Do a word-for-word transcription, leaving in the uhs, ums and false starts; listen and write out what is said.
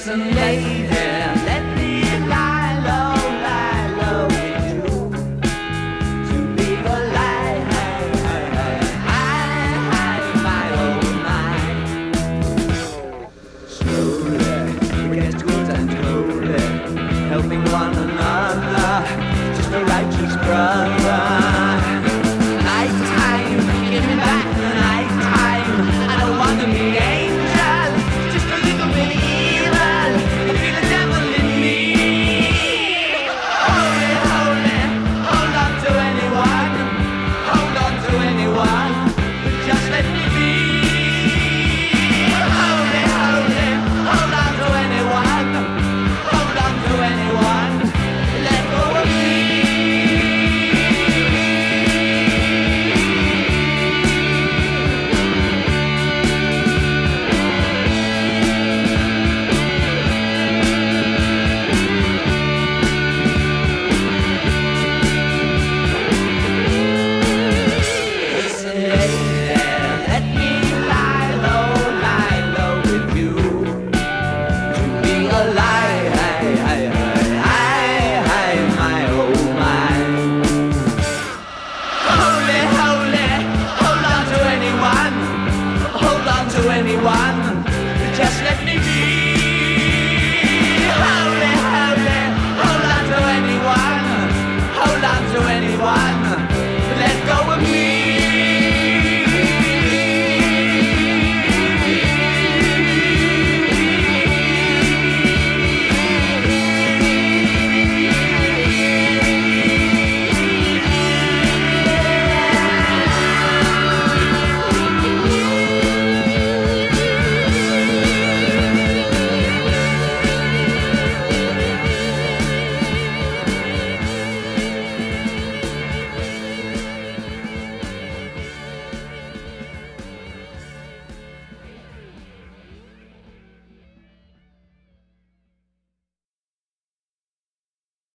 Listen, lady, let me lie low, lie low with you. To be alive, my oh my. Slowly, we get good and holy, helping one another, just a righteous brother. Night time, give me back the night time. I don't want to be angel, just a little bit evil. I feel the devil in me. Holy, holy, hold on to anyone, hold on to anyone, but just let me be. Holy, holy, hold on to anyone, hold on to anyone, let go of me. Listen, lady, let me lie low, lie low with you. To be alive, my oh my. Holy, holy, hold on to anyone, hold on to anyone.